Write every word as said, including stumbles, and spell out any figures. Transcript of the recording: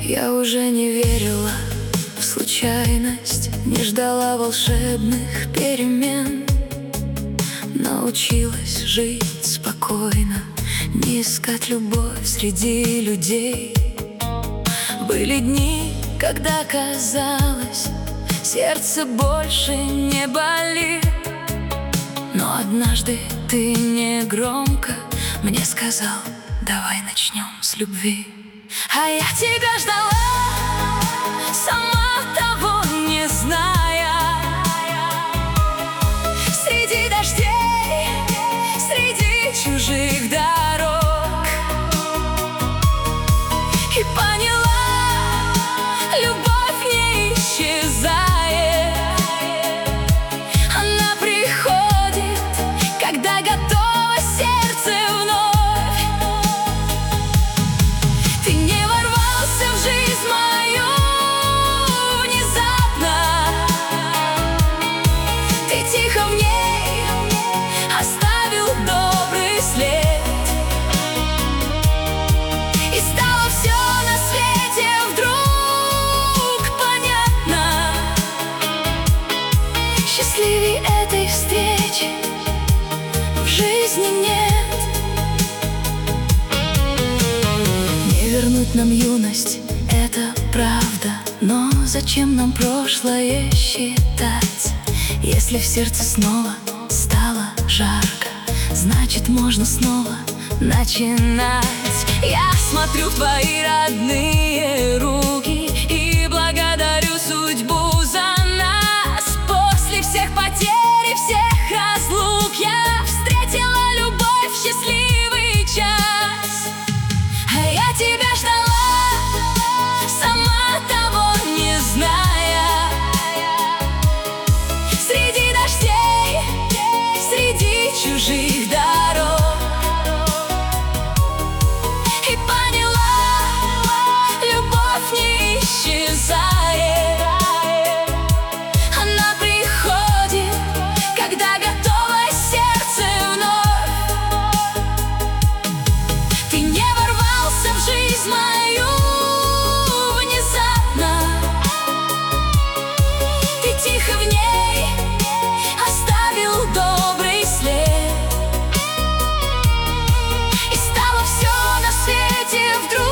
Я уже не верила в случайность, не ждала волшебных перемен. Научилась жить спокойно, не искать любовь среди людей. Были дни, когда казалось, сердце больше не болит. Но однажды ты негромко мне сказал: давай начнем с любви. А я тебя ждала, сама того не зная, среди дождей, среди чужих дорог. И поняла, любовь не исчезает, она приходит, когда готово сердце вновь. Ты не ворвался в жизнь мою внезапно, ты тихо в ней оставил добрый след. И стало все на свете вдруг понятно. Счастливей этой встречи в жизни нет. Не вернуть нам юность, это правда, но зачем нам прошлое считать? Если в сердце снова стало жарко, значит можно снова начинать. Я смотрю в твои родные руки и благодарю судьбу за нас. После всех потерь и всех разлук я встретила любовь в счастливый час. А я тебя ждала, сама того не зная, среди дождей, среди чужих дорог. И поняла, любовь не исчезает, она приходит, когда готово сердце вновь. Ты не ворвался в жизнь мою внезапно, ты тихо в ней оставил добрый след. И стало все на свете вдруг